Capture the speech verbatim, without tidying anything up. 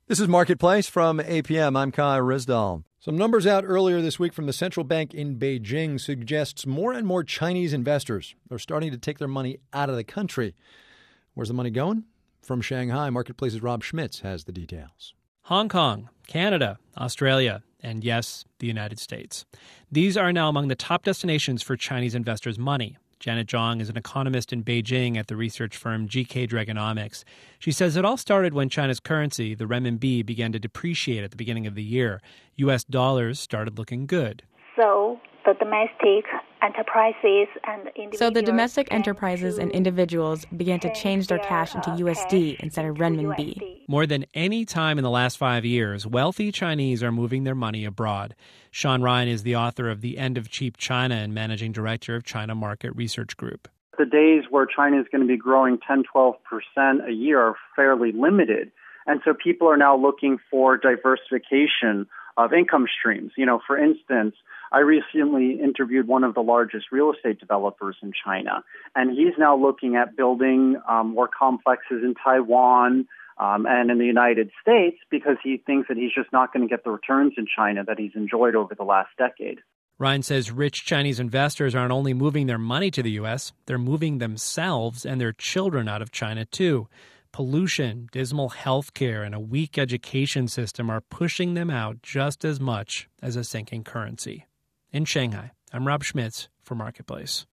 This is Marketplace from A P M. I'm Kai Rizdal. Some numbers out earlier this week from the central bank in Beijing suggests more and more Chinese investors are starting to take their money out of the country. Where's the money going? From Shanghai, Marketplace's Rob Schmitz has the details. Hong Kong, Canada, Australia, and yes, the United States. These are now among the top destinations for Chinese investors' money. Janet Zhang is an economist in Beijing at the research firm G K Dragonomics. She says it all started when China's currency, the renminbi, began to depreciate at the beginning of the year. U S dollars started looking good. So the domestic enterprises and individuals So the domestic enterprises and individuals began to change their cash into U S D instead of renminbi. More than any time in the last five years, wealthy Chinese are moving their money abroad. Sean Ryan is the author of The End of Cheap China and managing director of China Market Research Group. The days where China is going to be growing ten, twelve percent a year are fairly limited. And so people are now looking for diversification of income streams. You know, for instance, I recently interviewed one of the largest real estate developers in China, and he's now looking at building um, more complexes in Taiwan um, and in the United States because he thinks that he's just not going to get the returns in China that he's enjoyed over the last decade. Ryan says rich Chinese investors aren't only moving their money to the U S, they're moving themselves and their children out of China too. Pollution, dismal health care, and a weak education system are pushing them out just as much as a sinking currency. In Shanghai, I'm Rob Schmitz for Marketplace.